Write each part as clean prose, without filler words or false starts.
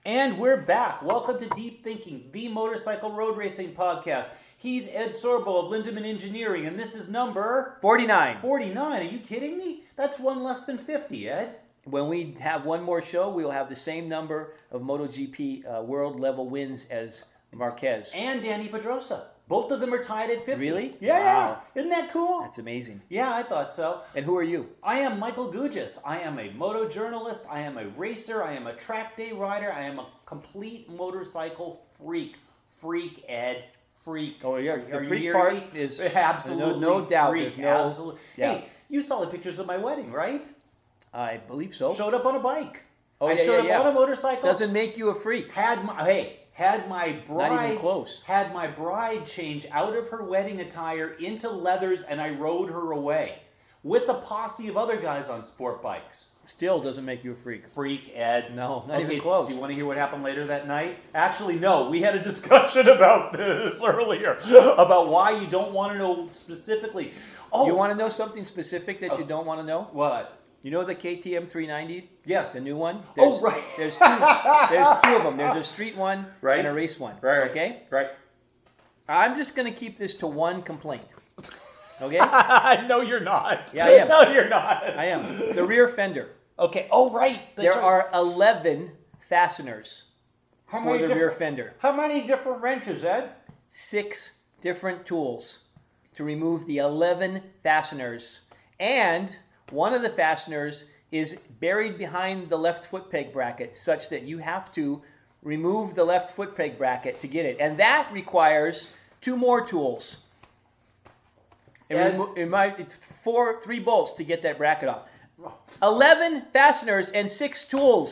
And we're back. Welcome to Deep Thinking, the motorcycle road racing podcast. He's Ed Sorbo of Lindemann Engineering, and this is number 49. 49. Are you kidding me? That's one less than 50, Ed. When we have one more show, we will have the same number of MotoGP world level wins as Marquez. And Danny Pedrosa. Both of them are tied at 50. Really? Yeah, Wow. yeah. Isn't that cool? That's amazing. Yeah, I thought so. And who are you? I am Michael Gugis. I am a moto journalist. I am a racer. I am a track day rider. I am a complete motorcycle freak. Freak, Ed. Freak. Oh, yeah. Are The you freak hearing part me? is absolutely no doubt. freak. There's no Absolutely. doubt. Hey, you saw the pictures of my wedding, right? I believe so. Showed up on a bike. Oh, I yeah, showed yeah, up yeah. on a motorcycle. Doesn't make you a freak. Had my bride. Not even close. Had my bride change out of her wedding attire into leathers, and I rode her away with a posse of other guys on sport bikes. Still doesn't make you a freak. Freak, Ed. No, not even close. Do you want to hear what happened later that night? Actually, no. We had a discussion about this earlier, about why you don't want to know specifically. Oh, You want to know something specific that you don't want to know? what? You know the KTM 390? Yes. The new one? Oh, right. There's two of them. There's a street one Right. and a race one. Right. Okay? Right. I'm just going to keep this to one complaint. Okay? No, you're not. Yeah, I am. No, you're not. I am. The rear fender. Okay. Oh, right. That's There right. are 11 fasteners How for many the rear different- fender. How many different wrenches, Ed? 6 different tools to remove the 11 fasteners. And one of the fasteners is buried behind the left foot peg bracket, such that you have to remove the left foot peg bracket to get it. And that requires 2 more tools. It's 3 bolts to get that bracket off. 11 fasteners and 6 tools.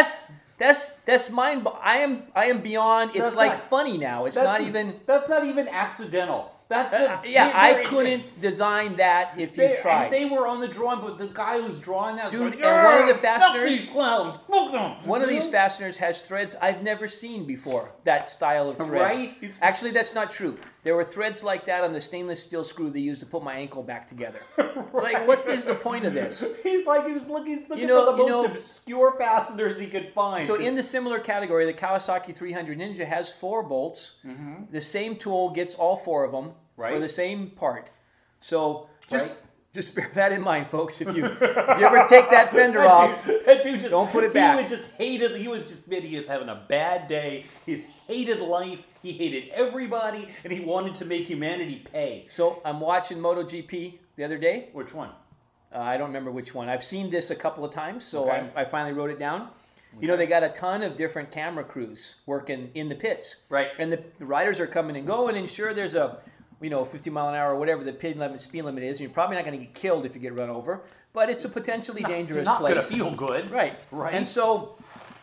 That's mind. I am beyond. It's That's like not- funny now. It's not even. That's not even accidental. That's I couldn't design that if you tried. And they were on the drawing, but the guy who was drawing that was Dude, going, and one of the "Yeah, fasteners- fuck these clowns, fuck them." One of these fasteners has threads I've never seen before. That style of thread. Right? Actually, that's not true. There were threads like that on the stainless steel screw they used to put my ankle back together. Like, what is the point of this? He's looking for the You most know- obscure fasteners he could find. So in the similar category, the Kawasaki 300 Ninja has 4 bolts. The same tool gets all 4 of them for the same part. So just bear that in mind, folks. If you ever take that fender off, That dude just, don't put it back. He was having a bad day. He's hated life. He hated everybody, and he wanted to make humanity pay. So I'm watching MotoGP the other day. Which one? I don't remember which one. I've seen this a couple of times, so Okay. I finally wrote it down. You know, they got a ton of different camera crews working in the pits. Right. And the riders are coming and going, and sure, there's a 50 mile an hour or whatever the speed limit is, and you're probably not going to get killed if you get run over, but it's a potentially dangerous Not place. going to feel good. Right. Right. And so,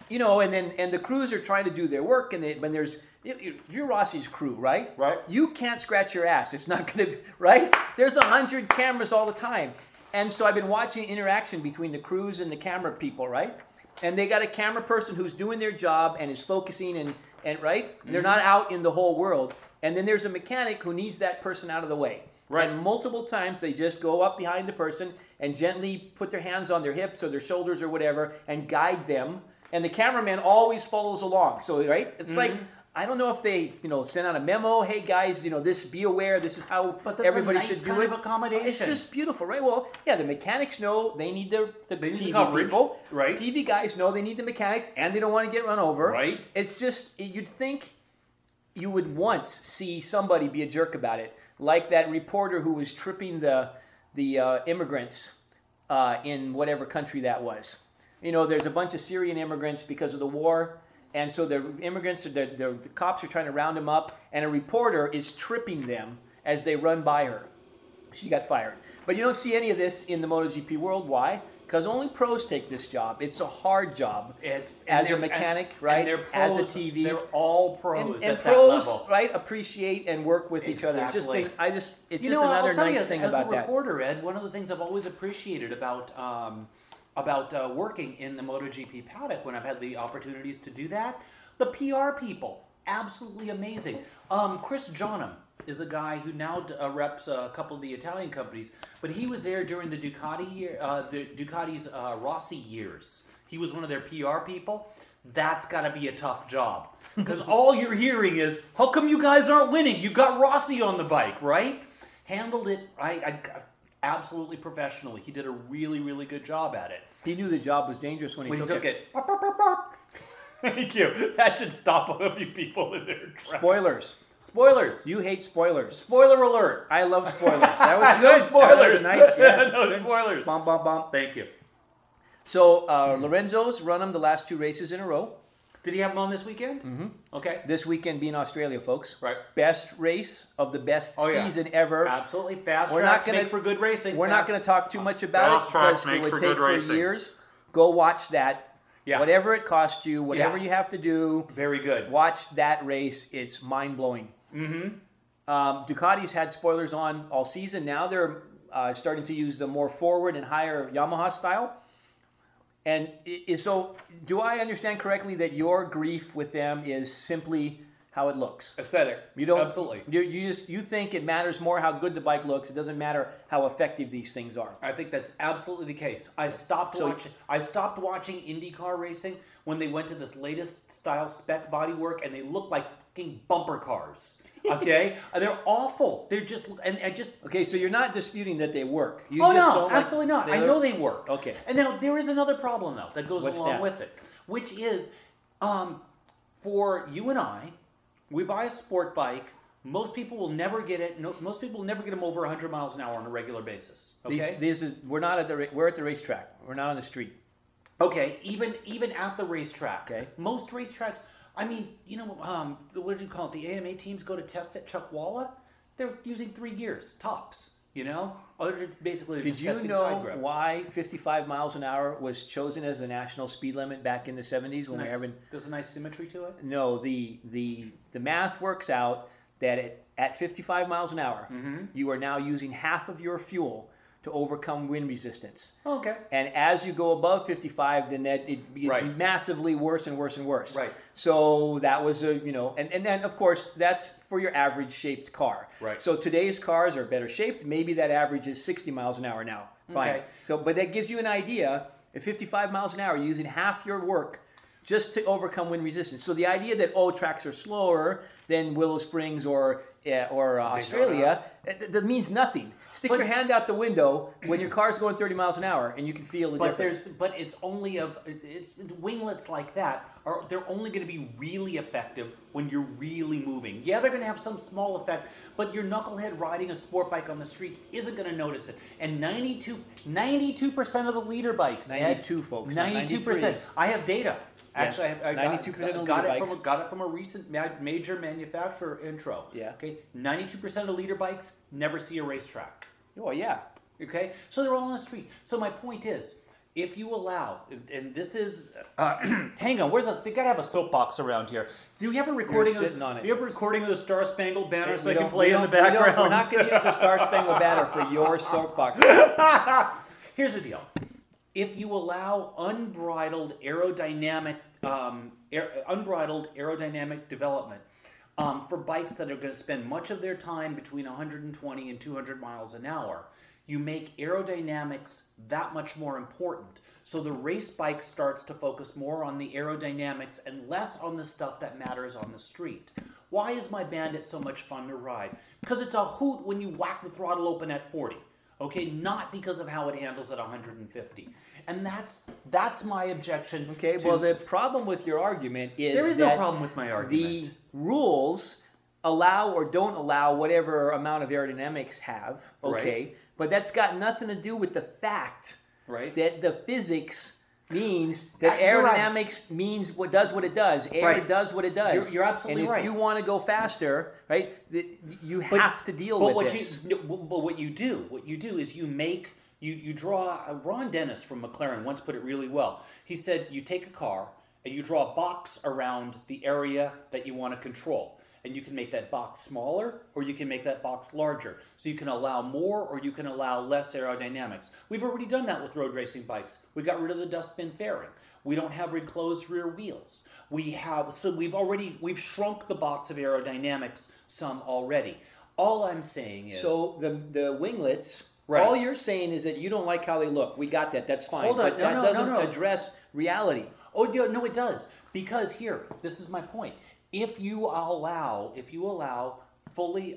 and the crews are trying to do their work, and if you're Rossi's crew, right? Right. You can't scratch your ass. It's not going to, right? There's 100 cameras all the time. And so I've been watching interaction between the crews and the camera people, right? And they got a camera person who's doing their job and is focusing and right? They're not out in the whole world. And then there's a mechanic who needs that person out of the way. Right. And multiple times they just go up behind the person and gently put their hands on their hips or their shoulders or whatever and guide them. And the cameraman always follows along. So, right? It's like, I don't know if they, send out a memo. Hey guys, this, be aware. This is how But that's everybody a nice should do kind it. of accommodation. It's just beautiful, right? Well, yeah, the mechanics know they need the need the TV coverage, people. right. TV guys know they need the mechanics, and they don't want to get run over. Right. It's just, you'd think you would once see somebody be a jerk about it, like that reporter who was tripping the immigrants in whatever country that was. There's a bunch of Syrian immigrants because of the war. And so the immigrants, the cops are trying to round them up, and a reporter is tripping them as they run by her. She got fired. But you don't see any of this in the MotoGP world. Why? Because only pros take this job. It's a hard job as a mechanic, right? And they're pros, as a TV. They're all pros and at pros, that level. right, appreciate and work with each other. It's just Exactly. it's You just know, another I'll tell nice you, thing as about a that. reporter, Ed, one of the things I've always appreciated about working in the MotoGP paddock when I've had the opportunities to do that, the PR people, absolutely amazing. Chris Johnham is a guy who now reps a couple of the Italian companies, but he was there during the Ducati's Rossi years. He was one of their PR people. that's got to be a tough job. Because all you're hearing is, how come you guys aren't winning? You got Rossi on the bike, right? Handled it I absolutely professionally. He did a really, really good job at it. He knew the job was dangerous when he took it. Thank you. That should stop a few people in their tracks. Spoilers. You hate spoilers. Spoiler alert. I love spoilers. That was good. No spoilers. That was nice. Yeah. No spoilers. Bum, bum, bum. Thank you. So Lorenzo's run him the last 2 races in a row. Did he have him on this weekend? Mm-hmm. Okay. This weekend being Australia, folks. Right. Best race of the best season ever. Absolutely. Fast tracks make for good racing. We're not going to talk too much about it because it would take for years. Go watch that. Yeah. Whatever it costs you, whatever you have to do. Very good. Watch that race. It's mind-blowing. Mm-hmm. Ducati's had spoilers on all season. Now they're starting to use the more forward and higher Yamaha style. And so, do I understand correctly that your grief with them is simply how it looks? Aesthetic. You don't Absolutely. You think it matters more how good the bike looks. It doesn't matter how effective these things are. I think that's absolutely the case. I stopped watching IndyCar racing when they went to this latest style spec bodywork, and they look like fucking bumper cars. Okay, they're awful. They're just Okay, so you're not disputing that they work. You no, don't absolutely not. I know they work. Okay. And now there is another problem though that goes along with it, which is, for you and I, we buy a sport bike. Most people will never get it. Most people will never get them over 100 miles an hour on a regular basis. Okay. We're at the racetrack. We're not on the street. Okay. Even at the racetrack. Okay. Most racetracks. I mean, what do you call it? The AMA teams go to test at Chuckwalla. They're using 3 gears tops. Basically, did you know why 55 miles an hour was chosen as the national speed limit back in the 70s when there's a nice symmetry to it? No, the math works out that at 55 miles an hour, you are now using half of your fuel to overcome wind resistance. Okay. And as you go above 55, then it massively worse and worse and worse. Right. So that was and then of course that's for your average shaped car. Right. So today's cars are better shaped. Maybe that average is 60 miles an hour now. Fine. Okay. So, but that gives you an idea. At 55 miles an hour, you're using half your work just to overcome wind resistance. So the idea that tracks are slower than Willow Springs or Australia, that means nothing. Stick your hand out the window when your car's going 30 miles an hour, and you can feel the difference. But it's only it's winglets like that they're only going to be really effective when you're really moving. Yeah, they're going to have some small effect, but your knucklehead riding a sport bike on the street isn't going to notice it. And 92% of the leader bikes, 92 folks, 92%. I have data. Yes. Actually, I 92% got it from a recent major manufacturer intro. Yeah. Okay. 92% of leader bikes never see a racetrack. Oh yeah. Okay. So they're all on the street. So my point is, if you allow, and this is, hang on, they gotta have a soapbox around here. Do we have a recording? You're sitting on it. Do you have a recording of the Star Spangled Banner so I can play in the background? We're not going to use the Star Spangled Banner for your soapbox. Here's the deal. If you allow unbridled aerodynamic development for bikes that are going to spend much of their time between 120 and 200 miles an hour, you make aerodynamics that much more important. So the race bike starts to focus more on the aerodynamics and less on the stuff that matters on the street. Why is my Bandit so much fun to ride? Because it's a hoot when you whack the throttle open at 40. Okay, not because of how it handles at 150. And that's my objection. Okay, well, the problem with your argument is there is no problem with my argument. The rules allow or don't allow whatever amount of aerodynamics have, okay? Right. But that's got nothing to do with the fact that the physics means that aerodynamics means what it does. Air does what it does. You're absolutely right. And if you want to go faster, right, you have to deal with this. But what you do is you draw. Ron Dennis from McLaren once put it really well. He said you take a car and you draw a box around the area that you want to control. And you can make that box smaller or you can make that box larger. So you can allow more or you can allow less aerodynamics. We've already done that with road racing bikes. We got rid of the dustbin fairing. We don't have enclosed rear wheels. We've shrunk the box of aerodynamics some already. All I'm saying is... So the winglets, all you're saying is that you don't like how they look. We got that. That's fine. Hold on. But that doesn't address reality. Oh, no, it does. Because here, this is my point. If you allow fully,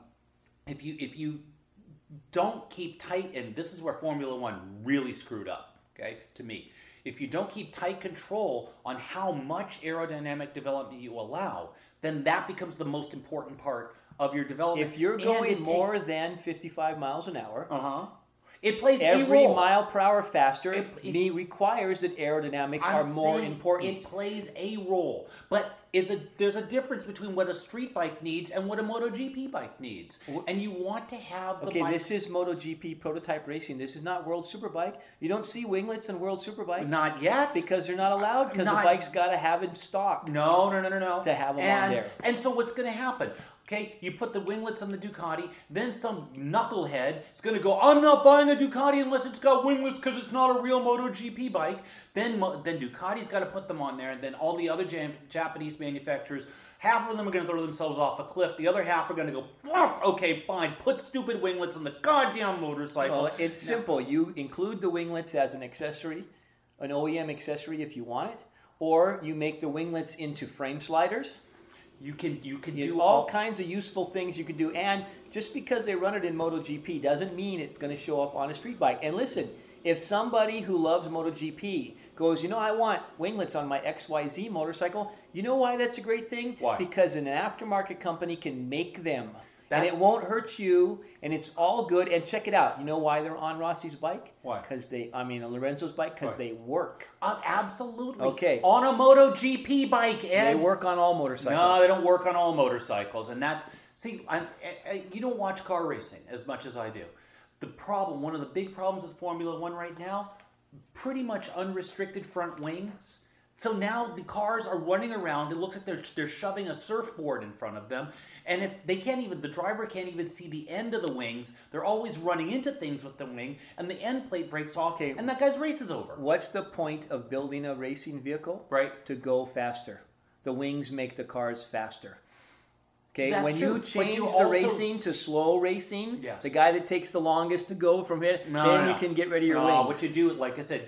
if you don't keep tight, and this is where Formula One really screwed up, okay, to me. If you don't keep tight control on how much aerodynamic development you allow, then that becomes the most important part of your development. If you're going more than 55 miles an hour, it plays every a role. mile per hour faster. It requires that aerodynamics are more important. It plays a role, but there's a difference between what a street bike needs and what a MotoGP bike needs, and you want to have the bikes. This is MotoGP prototype racing. This is not World Superbike. You don't see winglets in World Superbike. Not yet, because they're not allowed. Because the bike's got to have it in stock. No. To have them on there. And so what's going to happen? Okay, you put the winglets on the Ducati, then some knucklehead is going to go, I'm not buying a Ducati unless it's got winglets because it's not a real MotoGP bike. Then Ducati's got to put them on there, and then all the other Japanese manufacturers, half of them are going to throw themselves off a cliff. The other half are going to go, fuck, okay, fine, put stupid winglets on the goddamn motorcycle. Well, it's simple. You include the winglets as an accessory, an OEM accessory if you want it, or you make the winglets into frame sliders. You can do all kinds of useful things you can do. And just because they run it in MotoGP doesn't mean it's going to show up on a street bike. And listen, if somebody who loves MotoGP goes, I want winglets on my XYZ motorcycle, you know why that's a great thing? Why? Because an aftermarket company can make them. And it won't hurt you, and it's all good. And check it out. You know why they're on Rossi's bike? Why? Lorenzo's bike? Because they work. Absolutely. Okay. On a MotoGP bike, Ed. They work on all motorcycles. No, they don't work on all motorcycles. And that's, you don't watch car racing as much as I do. One of the big problems with Formula One right now, pretty much unrestricted front wings. So now the cars are running around. It looks like they're shoving a surfboard in front of them, and if the driver can't even see the end of the wings. They're always running into things with the wing, and the end plate breaks off, and that guy's race is over. What's the point of building a racing vehicle? Right. To go faster. The wings make the cars faster. Okay, That's when true. you change the racing to slow racing, the guy that takes the longest to go from here, you can get rid of your wings. What you do, like I said,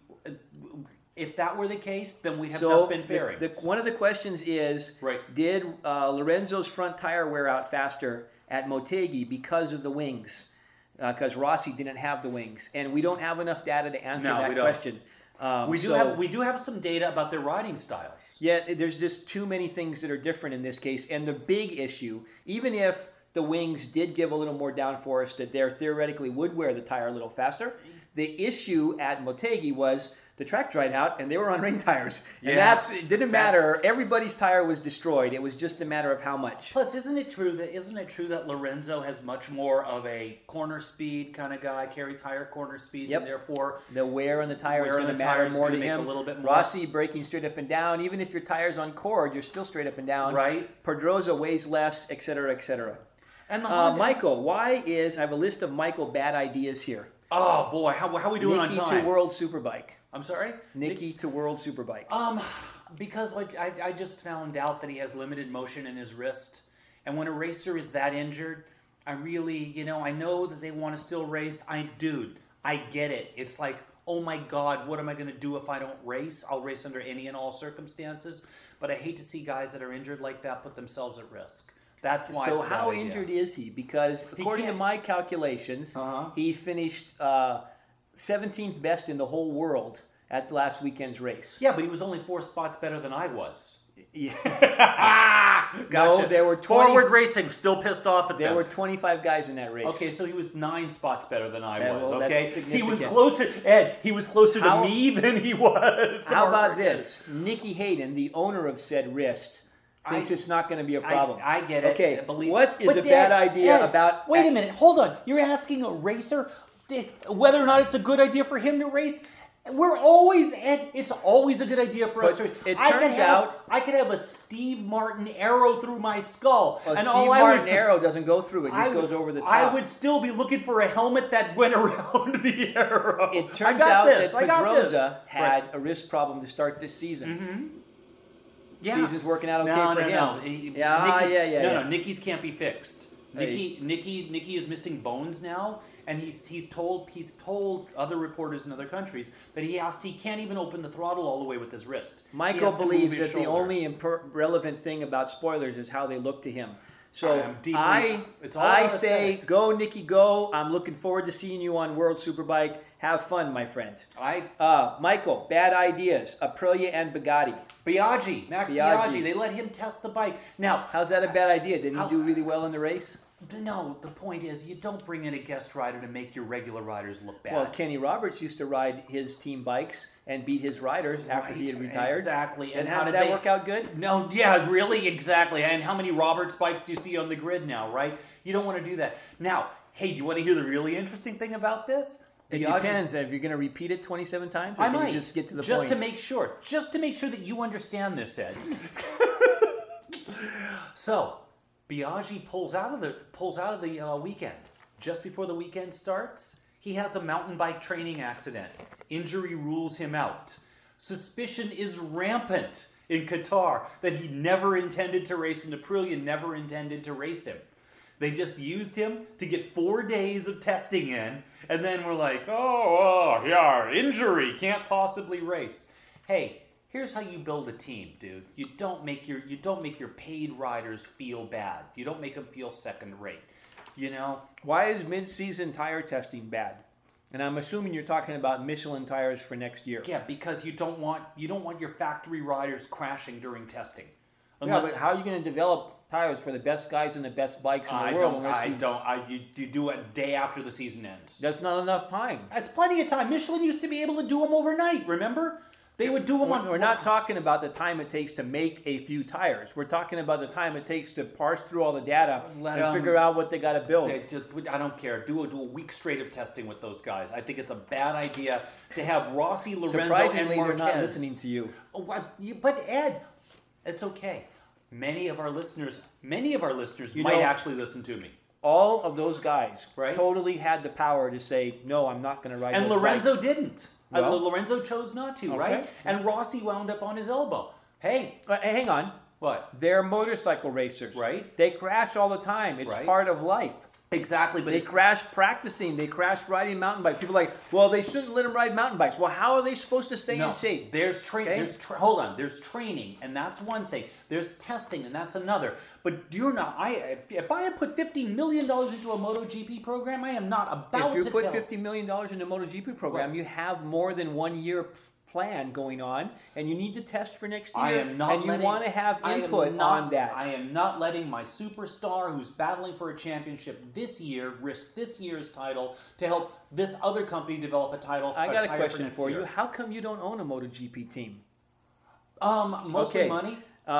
if that were the case, then we'd have dustbin fairings. One of the questions is, did Lorenzo's front tire wear out faster at Motegi because of the wings? Because Rossi didn't have the wings. And we don't have enough data to answer that question. We do have some data about their riding styles. Yeah, there's just too many things that are different in this case. And the big issue, even if the wings did give a little more downforce, that they theoretically would wear the tire a little faster, the issue at Motegi was the track dried out, and they were on rain tires. And it didn't matter. Everybody's tire was destroyed. It was just a matter of how much. Plus, isn't it true that Lorenzo has much more of a corner speed kind of guy, carries higher corner speeds, and therefore the wear on the tire is going to matter more to him. A little bit more. Rossi braking straight up and down. Even if your tire's on cord, you're still straight up and down. Right. Pedrosa weighs less, etc., etc. And Michael, I have a list of Michael bad ideas here. Oh boy, how are we doing on time? Nikki to World Superbike. I'm sorry? Nikki to World Superbike. Because I just found out that he has limited motion in his wrist. And when a racer is that injured, I really, I know that they want to still race. I get it. It's like, oh my God, what am I going to do if I don't race? I'll race under any and all circumstances. But I hate to see guys that are injured like that put themselves at risk. That's why. So how injured is he? Because according to my calculations, he finished 17th best in the whole world at last weekend's race. Yeah, but he was only 4 spots better than I was. Yeah. Gotcha. No, there were 20, Forward Racing still pissed off at them. There were 25 guys in that race. Okay, so he was 9 spots better than I was. Well, okay, that's significant. He was closer, Ed. He was closer to me than he was. How about this? Nicky Hayden, the owner of said wrist, thinks it's not going to be a problem. I get it. Okay, what is a bad idea about... Wait a minute, hold on. You're asking a racer whether or not it's a good idea for him to race? It's always a good idea for us to race. It turns out... I could have a Steve Martin arrow through my skull. A Steve Martin arrow doesn't go through it. It just goes over the top. I would still be looking for a helmet that went around the arrow. It turns out that Pedrosa had a wrist problem to start this season. Mm-hmm. Yeah. Season's working out okay for him. No, Nicky's can't be fixed. Nicky is missing bones now, and he's told other reporters in other countries that he can't even open the throttle all the way with his wrist. Michael believes that the only relevant thing about spoilers is how they look to him. So I say, go Nicky, go. I'm looking forward to seeing you on World Superbike. Have fun, my friend. Michael, bad ideas. Aprilia and Bugatti. Max Biaggi. They let him test the bike. Now, how's that a bad idea? Didn't he do really well in the race? No, the point is you don't bring in a guest rider to make your regular riders look bad. Well, Kenny Roberts used to ride his team bikes and beat his riders after he had retired. Exactly. And how did that work out good? No, yeah, really, exactly. And how many Roberts bikes do you see on the grid now, right? You don't want to do that. Now, hey, do you want to hear the really interesting thing about this? It depends. If you're going to repeat it 27 times, or I can might. You just get to the point? Just to make sure that you understand this, Ed. So, Biaggi pulls out of the weekend. Just before the weekend starts, he has a mountain bike training accident. Injury rules him out. Suspicion is rampant in Qatar that he never intended to race in Aprilia, never intended to race him. They just used him to get 4 days of testing in, and then we're like, oh yeah, injury, can't possibly race. Hey, here's how you build a team, dude. You don't make your paid riders feel bad. You don't make them feel second rate. You know? Why is mid-season tire testing bad? And I'm assuming you're talking about Michelin tires for next year. Yeah, because you don't want your factory riders crashing during testing. Yeah, but how are you going to develop tires for the best guys and the best bikes in the world? You do it day after the season ends. That's not enough time. That's plenty of time. Michelin used to be able to do them overnight, remember? They would do them on... We're not talking about the time it takes to make a few tires. We're talking about the time it takes to parse through all the data and figure out what they got to build. I don't care. Do a week straight of testing with those guys. I think it's a bad idea to have Rossi, Lorenzo, Surprisingly, and Marquez. they're not listening to you. But Ed, it's okay. Many of our listeners might actually listen to me. All of those guys totally had the power to say, no, I'm not going to ride those Lorenzo bikes. Didn't. Well, Lorenzo chose not to, right? And Rossi wound up on his elbow. Hey. Hang on. What? They're motorcycle racers. Right. They crash all the time. It's part of life. Exactly. But they crash practicing. They crash riding mountain bikes. People are like, well, they shouldn't let them ride mountain bikes. Well, how are they supposed to stay in shape? There's training. Hold on. There's training, and that's one thing. There's testing, and that's another. But if I had put $50 million into a MotoGP program, I am not about to If you put $50 million in a MotoGP program, you have more than 1 year plan going on, and you need to test for next year. You want to have input on that. I am not letting my superstar who's battling for a championship this year risk this year's title to help this other company develop a title. I got a question for you. How come you don't own a MotoGP team? Mostly money.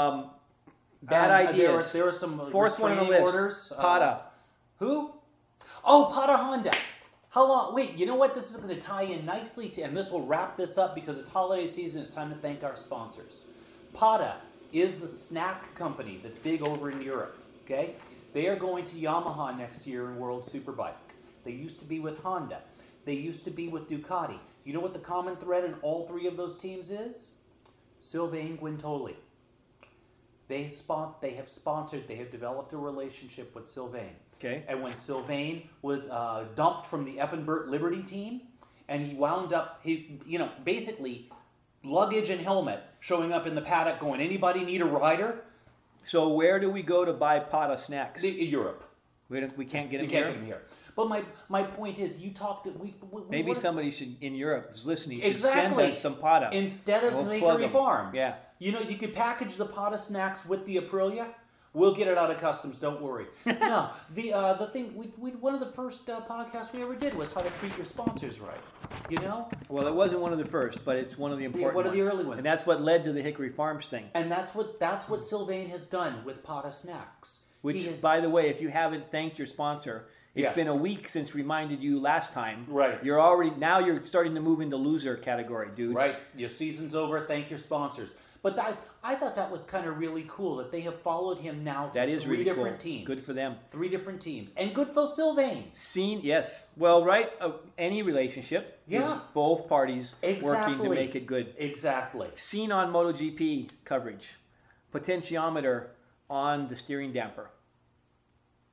Bad ideas. There are some fourth one on the list. Orders. Pata. Who? Oh, Pata Honda. How long? Wait, you know what? This is going to tie in nicely to, and this will wrap this up because it's holiday season. It's time to thank our sponsors. Pata is the snack company that's big over in Europe. Okay, they are going to Yamaha next year in World Superbike. They used to be with Honda. They used to be with Ducati. You know what the common thread in all three of those teams is? Sylvain Guintoli. They have sponsored. They have developed a relationship with Sylvain. Okay. And when Sylvain was dumped from the Effenberg Liberty team, and he wound up, basically luggage and helmet showing up in the paddock going, anybody need a rider? So where do we go to buy Pata snacks? Europe. We can't get them here? We can't get them here. But my point is, you talked... Maybe somebody in Europe is listening should send us some Pata. Instead of Hickory Farms. Yeah. You could package the Pata snacks with the Aprilia. We'll get it out of customs. Don't worry. No, the thing one of the first podcasts we ever did was how to treat your sponsors right. You know. Well, it wasn't one of the first, but it's one of the important ones. One of the early ones, and that's what led to the Hickory Farms thing. And that's what Sylvain has done with Pata snacks. Which, by the way, if you haven't thanked your sponsor, it's been a week since reminded you last time. Right. You're starting to move into loser category, dude. Right. Your season's over. Thank your sponsors. But I thought that was kind of really cool that they have followed him now to three different teams. Good for them. 3 different teams. And good for Sylvain. Yes. Well, right, any relationship is both parties working to make it good. Exactly. Seen on MotoGP coverage. Potentiometer on the steering damper.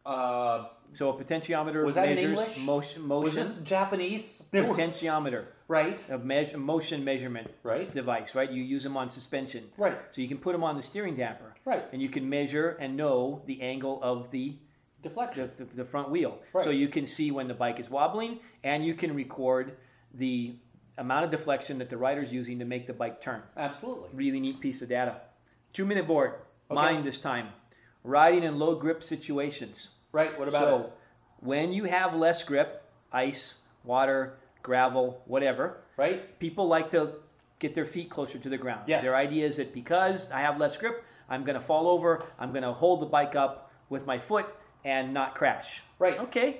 So a potentiometer Was that in measures English? motion. Was this Japanese? Potentiometer, Right. a motion measurement Right. device, right? You use them on suspension. Right. So you can put them on the steering damper. Right. And you can measure and know the angle of the Deflection. the front wheel. Right. So you can see when the bike is wobbling, and you can record the amount of deflection that the rider's using to make the bike turn. Absolutely. Really neat piece of data. 2-minute board. Okay. Mine this time. Riding in low grip situations. Right. What about So it? when you have less grip, ice, water, gravel, whatever, Right. people like to get their feet closer to the ground. Yes. Their idea is that because I have less grip, I'm going to fall over, I'm going to hold the bike up with my foot and not crash. Right. Okay,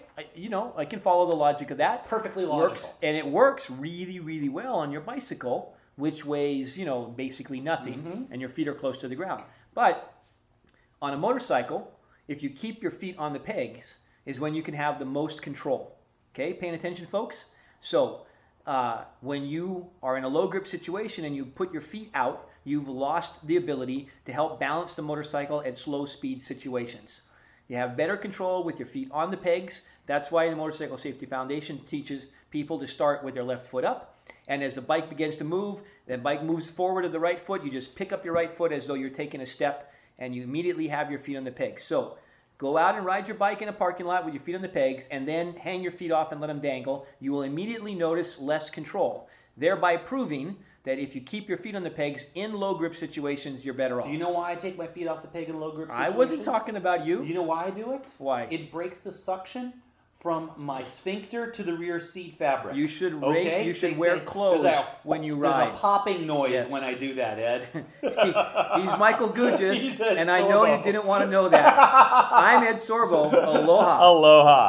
I can follow the logic of that. Perfectly logical. Works, and it works really, really well on your bicycle, which weighs, basically nothing, and your feet are close to the ground. But on a motorcycle, if you keep your feet on the pegs, is when you can have the most control. Okay, paying attention, folks? So when you are in a low grip situation and you put your feet out, you've lost the ability to help balance the motorcycle at slow speed situations. You have better control with your feet on the pegs. That's why the Motorcycle Safety Foundation teaches people to start with their left foot up. And as the bike begins to move, the bike moves forward to the right foot. You just pick up your right foot as though you're taking a step, and you immediately have your feet on the pegs. So go out and ride your bike in a parking lot with your feet on the pegs, and then hang your feet off and let them dangle. You will immediately notice less control, thereby proving that if you keep your feet on the pegs in low grip situations, you're better off. Do you know why I take my feet off the peg in low grip I situations? wasn't talking about you. Do you know why I do it? Why? It breaks the suction from my sphincter to the rear seat fabric. You should Okay? you should wear clothes when you ride. There's a popping noise Yes. when I do that, Ed. He's Michael Gugis, He's Ed and I know you Sorbo. didn't want to know that. I'm Ed Sorbo. Aloha. Aloha.